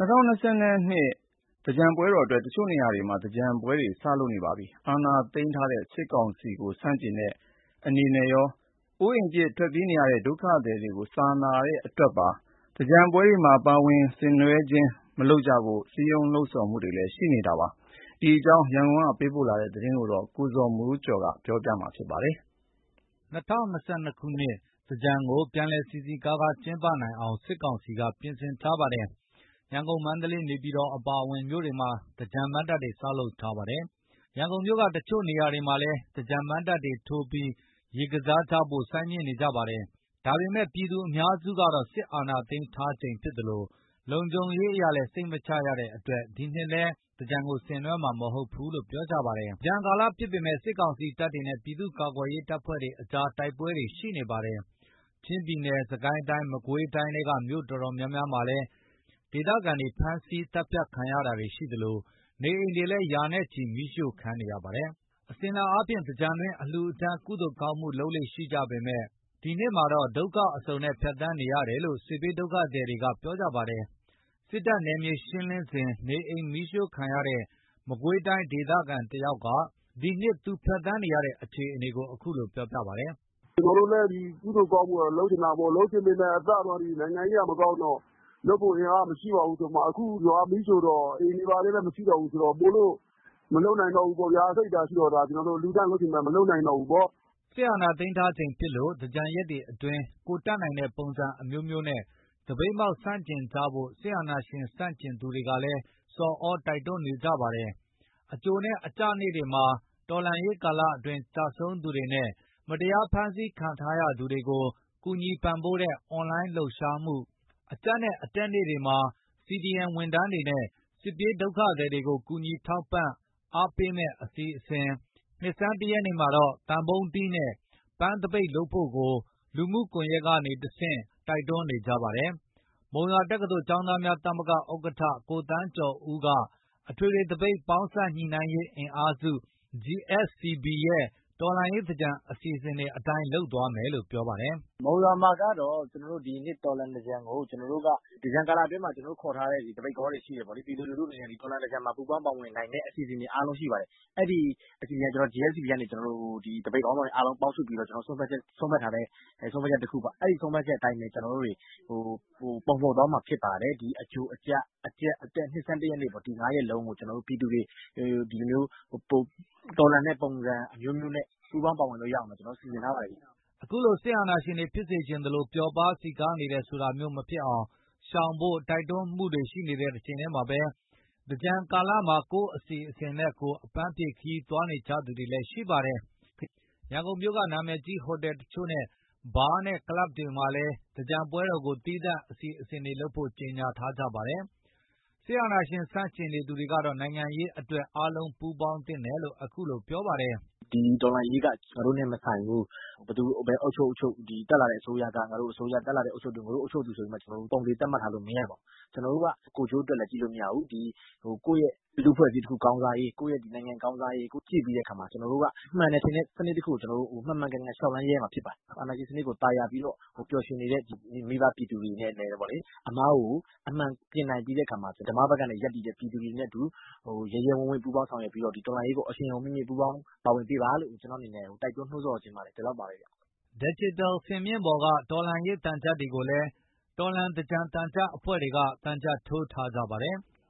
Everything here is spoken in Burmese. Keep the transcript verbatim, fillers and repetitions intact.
၂၀၂၂ သင်္ကြန်ပွဲတော်အတွက် တချို့နေရာတွေမှာ သင်္ကြန်ပွဲတွေ စလုပ်နေပါပြီ။ အာဏာသိမ်းထားတဲ့ စစ်ကောင်စီကို ဆန့်ကျင်တဲ့အနေနဲ့ရော အိုးအိမ်ပစ် ထွက်ပြေးနေရတဲ့ ဒုက္ခသည်တွေကို စာနာတဲ့အတွက်ပါ သင်္ကြန်ပွဲတွေမှာ ပါဝင်ဆင်နွှဲခြင်း မလုပ်ကြဖို့ စည်းရုံးလှုံ့ဆော်မှုတွေလည်း ရှိနေတာပါ။ ဒီအကြောင်း ရန်ကုန်ကပေးပို့တဲ့သတင်းကို ကိုဇော်မိုးကျော် ပြောပြပါမယ်။ ၂၀၂၂ ခုနှစ် သင်္ကြန်ကို ပြန်လည်စည်စည်ကားကား ကျင်းပနိုင်အောင် စစ်ကောင်စီက ပြင်ဆင်ထားပါတယ်။ ရန်ကုန်၊ မန္တလေး၊ နေပြည်တော် အပါအဝင် မြို့တွေမှာ သင်္ကြန်မဏ္ဍပ်တွေ ဆောက်လုပ်ထားပါတယ်။ ရန်ကုန်မြို့က တချို့နေရာတွေမှာလည်း သင်္ကြန်မဏ္ဍပ်တွေထိုးပြီး ရေကစားကြဖို့ ဆိုင်းမြင့်နေကြပါတယ်။ ဒါပေမဲ့ ပြည်သူအများစုကတော့ စစ်အာဏာသိမ်းထားချိန်ဖြစ်သလို လုံခြုံရေးအရလည်း စိတ်မချရတဲ့အတွက် ဒီနှစ်လည်း သင်္ကြန်ကို ဆင်နွှဲမှာ မဟုတ်ဘူးလို့ ပြောကြပါတယ်။ သင်္ကြန်ကာလဖြစ်ပေမဲ့ စစ်ကောင်စီတပ်တွေနဲ့ ပြည်သူ့ကာကွယ်ရေးတပ်ဖွဲ့တွေကြား တိုက်ပွဲတွေ ရှိနေပါတယ်။ ချင်းပြည်နယ်၊ စစ်ကိုင်းတိုင်း၊ မကွေးတိုင်းထဲက မြို့တော်တော်များများမှာလည်း ဒေသခံတွေ ဖမ်းဆီးသတ်ဖြတ်ခံရတာတွေရှိသလို နေအိမ်တွေလည်း ရာနဲ့ချီ မီးရှို့ခံနေရပါတယ်။ အစဉ်အလာအားဖြင့် သင်္ကြန်တွင်း အလှူအတန်း ကုသိုလ်ကောင်းမှု လုပ်လေ့ရှိကြပေမဲ့ ဒီနှစ်မှာတော့ ဒုက္ခအစုံနဲ့ ဖြတ်သန်းနေရတယ်လို့ စစ်ဘေးဒုက္ခသည်တွေက ပြောကြပါတယ်။ စစ်တပ်နယ်မြေရှင်းလင်းစဉ် နေအိမ်မီးရှို့ခံရတဲ့ မကွေးတိုင်းဒေသခံတယောက်က ဒီနှစ်သူဖြတ်သန်းနေရတဲ့ အခြေအနေကို အခုလိုပြောပြပါတယ်။ “ကျနော်တို့လည်း ဒီကုသိုလ်ကောင်းမှုကတော့ လုပ်ချင်တာပေါ့။ လုပ်ချင်ပေမဲ့ အစတော့ နိုင်ငံရေးကမကောင်းတော့ လုပ်ဖို့အင်အားမရှိပါဘူးဆိုမှ အခုရွာမီးရှို့တော့ အိမ်တွေဘာတွေလည်း မရှိတော့ဘူးဆိုတော့ ပိုလို့မလုပ်နိုင်တော့ဘူးပေါ့ဗျာ။ စိတ်ဓာတ်ရှိတော့ ကျနော်တို့ လှူဒါန်းလုပ်ချင်ပေမဲ့ မလုပ်နိုင်တော့ဘူးပေါ့။ ” စစ်အာဏာသိမ်းထားချိန်ဖြစ်လို့ သင်္ကြန်ရက်တွေအတွင်း ကိုယ်တတ်နိုင်တဲ့ ပုံစံအမျိုးမျိုးနဲ့ သပိတ်မှောက်ဆန့်ကျင်ကြဖို့ စစ်အာဏာရှင်ဆန့်ကျင်သူတွေကလည်း ဆော်သြတိုက်တွန်းနေကြပါတယ်။ အကြိုနဲ့ အကျနေ့တွေမှာ တော်လှန်ရေးကာလအတွင်း ကျဆုံးသူတွေနဲ့ မတရားဖမ်းဆီးခံထားရသူတွေကို ကူညီပံ့ပိုးတဲ့ အွန်လိုင်းလှုပ်ရှားမှု၊ အကျနဲ့ အတက်နေ့တွေမှာ စီဒီအမ် ဝန်ထမ်းတွေနဲ့ စစ်ပြေးဒုက္ခသည်တွေကို ကူညီထောက်ပံ့ အားပေးမယ့် အစီအစဉ်၊ နှစ်ဆန်းတရက်နေ့မှာတော့ သံပုံးတီးနဲ့ ပန်းသပိတ်လုပ်ဖို့ကို လူမှုကွန်ရက်ကနေတဆင့် တိုက်တွန်းနေကြပါတယ်။ မုံရွာတက္ကသိုလ် ကျောင်းသားများသမဂ္ဂ ဥက္ကဋ္ဌ ကိုသန်းကျော်ဦးက အထွေထွေသပိတ် ပေါင်းစပ်ညှိနှိုင်းရေးအင်အားစု ဂျီ အက်ဖ် စီ ဘီ ရဲ့ တော်လှန်ရေးသင်္ကြန် အစီအစဉ်တွေအတိုင်း လုပ်သွားမယ်လို့ ပြောပါတယ်။ “မုံရွာမှာကတော့ ကျနော်တို့ ဒီနှစ်တော်လှန်သင်္ကြန်ကို ကျနော်တို့က သင်္ကြန်ကာလအတွင်းမှာ ကျနော်တို့ခေါ်ထားတဲ့ သပိတ်ကောတွေရှိတယ်ပေါ့လေ။ ပြည်သူလူထုအနေနဲ့ ဒီတော်လှန်သင်္ကြန်မှာ ပူးပေါင်းပါဝင်နိုင်တဲ့ အစီအစဉ်တွေအားလုံးရှိပါတယ်။ အဲ့ဒီအစီအစဉ်က ဂျီ အက်ဖ် စီ ဘီ ကနေ ကျနော်တို့ ဒီသပိတ်ခေါင်းဆောင်တွေအားလုံးပေါင်းစုပြီးတော့ ကျနော်တို့ ဆုံးဖြတ်ချက် ဆုံးဖြတ်ထားတဲ့ ဆုံးဖြတ်ချက်တခုပါ။ အဲ့ဒီဆုံးဖြတ်ချက်အတိုင်းပဲ ကျနော်တို့တွေ ပုံဖော်သွားမှာဖြစ်ပါတယ်။ ဒီအကြို၊ အကျ၊ အတက်၊ နှစ်ဆန်းတရက်နေ့ပေါ့ ဒီငါးရက်လုံးကို ကျနော်တို့ပြည်သူတွေ ဒီလိုမျိုးတော်လှန်တဲ့ပုံစံအမျိုးမျိုးနဲ့ ပူးပေါင်းပါဝင်လို့ရအောင် ကျနော်တို့ စီစဉ်ထားပါတယ်ဗျ။ ” အခုလို စစ်အာဏာရှင်တွေ ဖြစ်စေချင်သလို ပျော်ပါးစည်ကားနေတယ်ဆိုတာမျိုး မဖြစ်အောင် ရှောင်ဖို့ တိုက်တွန်းမှုတွေရှိနေတဲ့ တချိန်တည်းမှာပဲ သင်္ကြန်ကာလမှာ ကိုယ့်အစီအစဉ်နဲ့ကိုယ် အပန်းဖြေခရီးသွားနေကြသူတွေလည်း ရှိပါတယ်။ ရန်ကုန်မြို့က နာမည်ကြီးဟိုတယ်တချို့နဲ့ ဘားနဲ့ ကလပ်တွေမှာလည်း သင်္ကြန်ပွဲတော်ကို သီးသန့်အစီအစဉ်တွေလုပ်ဖို့ ကြေညာထားကြပါတယ်။ စစ်အာဏာရှင်ဆန့်ကျင်နေသူတွေကတော့ နိုင်ငံရေးအတွက် အားလုံးပူးပေါင်းသင့်တယ်လို့ အခုလိုပြောပါတယ်။ “ဒီတော်လှန်ရေးက ငါတို့နဲ့မဆိုင်ဘူး။ ဘယ်သူဘယ်အုပ်ချုပ်အုပ်ချုပ် ဒီတက်လာတဲ့အစိုးရက ငါတို့အစိုးရ၊ တက်လာတဲ့အုပ်ချုပ်သူ ငါတို့အုပ်ချုပ်သူဆိုပြီးမှ ကျနော်တို့ ပုံသေသတ်မှတ်ထားလို့ မရပါဘူး။ ကျနော်တို့က ကိုယ်ကျိုးအတွက်လည်း ကြည့်လို့မရဘူး။ ဒီကိုယ့်ရဲ့လူ့အဖွဲ့အစည်းတခုကောင်းစားရေး၊ ကိုယ့်ရဲ့နိုင်ငံကောင်းစားရေးကို ကြည့်ပြီးတဲ့အခါမှာ ကျနော်တို့က မှန်တယ်ထင်တဲ့စနစ်တခုကို ကျနော်တို့ မှန်မှန်ကန်ကန်လျှောက်လှမ်းရဲရမှာဖြစ်ပါတယ်။ အာဏာရှင်စနစ်ကို သာယာပြီးတော့ ပျော်ရွှင်နေတဲ့ မိဘပြည်သူတွေနဲ့လည်းပေါ့လေ အမှားကို အမှန်ပြင်နိုင်ပြီးတဲ့အခါမှာ ဓမ္မဘက်ကနေရပ်တည်တဲ့ ပြည်သူတွေနဲ့အတူ ရဲရဲဝံ့ဝံ့ပူးပေါင်းဆောင်ရွက်ပြီးတော့ ဒီတော်လှန်ရေးကို အရှိန်အဟုန်မြှင့်မြှင့် ပူးပေါင်းပါဝင်ပေးပါလို့ ကျနော့်အနေနဲ့ တိုက်တွန်းနှိုးဆော်ချင်ပါတယ်။ ဒီလောက်ပါပဲဗျ။ ” ဒယ်ဂျစ်တယ်စင်မြင့်ပေါ်က တော်လှန်ရေးသံချပ်တွေကိုလည်း တော်လှန်သင်္ကြန်သံချပ်အဖွဲ့တွေက သံချပ်ထိုးထားကြပါတယ်။